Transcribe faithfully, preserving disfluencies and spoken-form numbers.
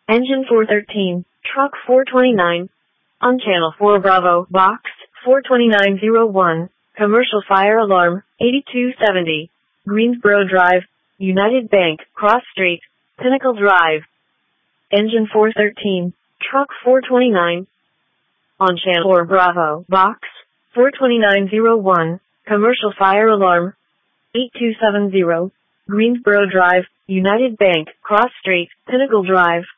Engine four thirteen, Truck four twenty-nine. On Channel four Bravo, Box four twenty-nine oh one, Commercial Fire Alarm, eighty-two seventy, Greensboro Drive, United Bank, Cross Street, Pinnacle Drive. Engine four thirteen, Truck four twenty-nine. On Channel four Bravo, Box four twenty-nine oh one, Commercial Fire Alarm, eighty-two seventy, Greensboro Drive, United Bank, Cross Street, Pinnacle Drive.